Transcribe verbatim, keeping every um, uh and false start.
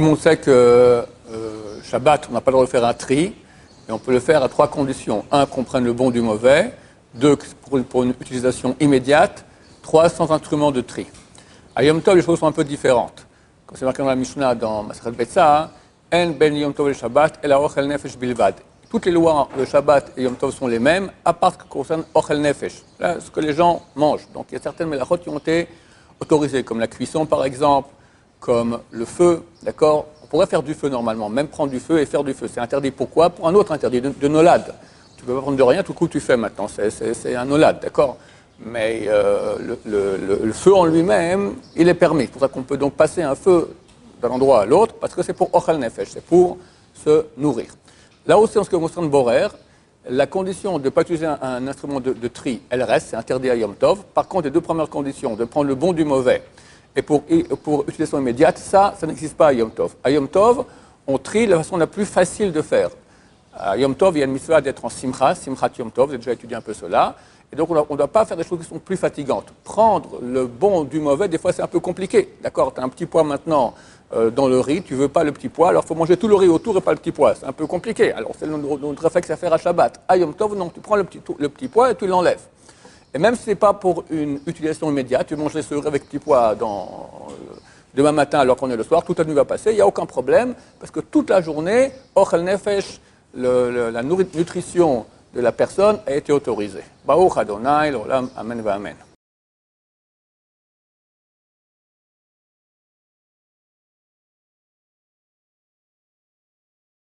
le monde sait que euh, Shabbat, on n'a pas le droit de faire un tri, et on peut le faire à trois conditions. Un, qu'on prenne le bon du mauvais. Deux, pour, pour une utilisation immédiate. Trois, sans instrument de tri. À Yom Tov, les choses sont un peu différentes. Comme c'est marqué dans la Mishnah, dans Masechet Betzah, En ben Yom Tov et Shabbat, ela ochel nefesh bilvad. Toutes les lois de Shabbat et Yom Tov sont les mêmes, à part ce qui concerne ochel nefesh, là, ce que les gens mangent. Donc il y a certaines melachot qui ont été autorisées, comme la cuisson par exemple, comme le feu, d'accord. On pourrait faire du feu normalement, même prendre du feu et faire du feu. C'est interdit. Pourquoi? Pour un autre interdit, de, de nolad. Tu ne peux pas prendre de rien, tout coup tu fais maintenant. C'est, c'est, c'est un nolad, d'accord. Mais euh, le, le, le, le feu en lui-même, il est permis. C'est pour ça qu'on peut donc passer un feu d'un endroit à l'autre, parce que c'est pour ochel nefesh, c'est pour se nourrir. Là aussi, en ce qui concerne Borer, la condition de ne pas utiliser un, un instrument de, de tri, elle reste, c'est interdit à Yom Tov. Par contre, les deux premières conditions, de prendre le bon du mauvais, et pour, pour utilisation immédiate, ça, ça n'existe pas à Yom Tov. À Yom Tov, on trie de la façon la plus facile de faire. À Yom Tov, il y a une mitzvah d'être en simcha, simchat Yom Tov, j'ai déjà étudié un peu cela. Et donc, on ne doit pas faire des choses qui sont plus fatigantes. Prendre le bon du mauvais, des fois, c'est un peu compliqué. D'accord, tu as un petit pois maintenant euh, dans le riz, tu ne veux pas le petit pois, alors il faut manger tout le riz autour et pas le petit pois. C'est un peu compliqué. Alors, c'est notre, notre réflexe à faire à Shabbat. À Yom Tov, non, tu prends le petit, le petit pois et tu l'enlèves. Et même si ce n'est pas pour une utilisation immédiate, tu manges les riz avec petit pois dans, euh, demain matin alors qu'on est le soir, toute la nuit va passer, il n'y a aucun problème, parce que toute la journée, ochel nefesh, le, le, la nutrition de la personne a été autorisée. Baruch Adonai, l'olam, amen va amen.